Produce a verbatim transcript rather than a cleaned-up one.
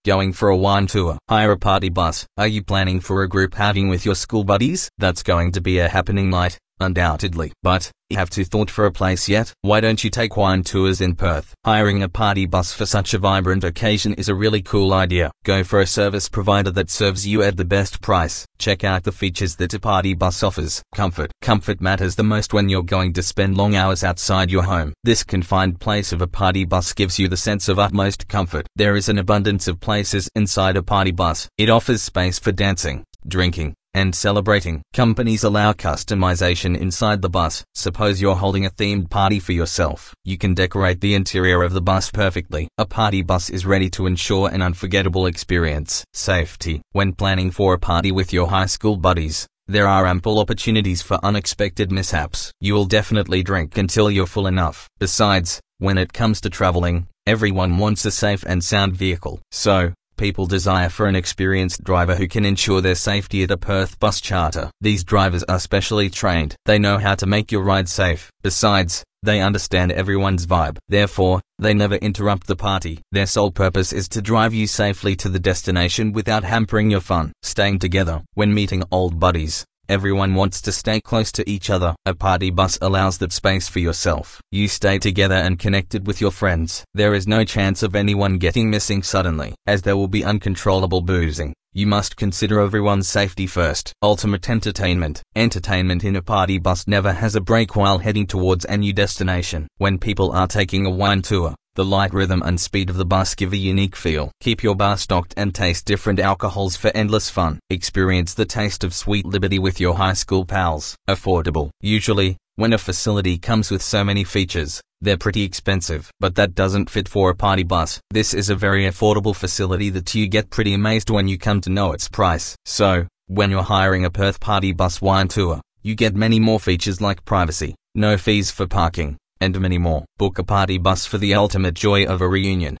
Going for a wine tour. Hire a party bus. Are you planning for a group outing with your school buddies? That's going to be a happening night, undoubtedly. But, you have to thought for a place yet? Why don't you take wine tours in Perth? Hiring a party bus for such a vibrant occasion is a really cool idea. Go for a service provider that serves you at the best price. Check out the features that a party bus offers. Comfort. Comfort matters the most when you're going to spend long hours outside your home. This confined place of a party bus gives you the sense of utmost comfort. There is an abundance of places inside a party bus. It offers space for dancing, drinking, and celebrating. Companies allow customization inside the bus. Suppose you're holding a themed party for yourself. You can decorate the interior of the bus perfectly. A party bus is ready to ensure an unforgettable experience. Safety. When planning for a party with your high school buddies, there are ample opportunities for unexpected mishaps. You will definitely drink until you're full enough. Besides, when it comes to traveling, everyone wants a safe and sound vehicle. So, people desire for an experienced driver who can ensure their safety at a Perth bus charter. These drivers are specially trained. They know how to make your ride safe. Besides, they understand everyone's vibe. Therefore, they never interrupt the party. Their sole purpose is to drive you safely to the destination without hampering your fun. Staying together. When meeting old buddies, everyone wants to stay close to each other. A party bus allows that space for yourself. You stay together and connected with your friends. There is no chance of anyone getting missing suddenly, as there will be uncontrollable boozing. You must consider everyone's safety first. Ultimate entertainment. Entertainment in a party bus never has a break while heading towards a new destination. When people are taking a wine tour, the light rhythm and speed of the bus give a unique feel. Keep your bar stocked and taste different alcohols for endless fun. Experience the taste of sweet liberty with your high school pals. Affordable. Usually, when a facility comes with so many features, they're pretty expensive. But that doesn't fit for a party bus. This is a very affordable facility that you get pretty amazed when you come to know its price. So, when you're hiring a Perth party bus wine tour, you get many more features like privacy, no fees for parking, and many more. Book a party bus for the ultimate joy of a reunion.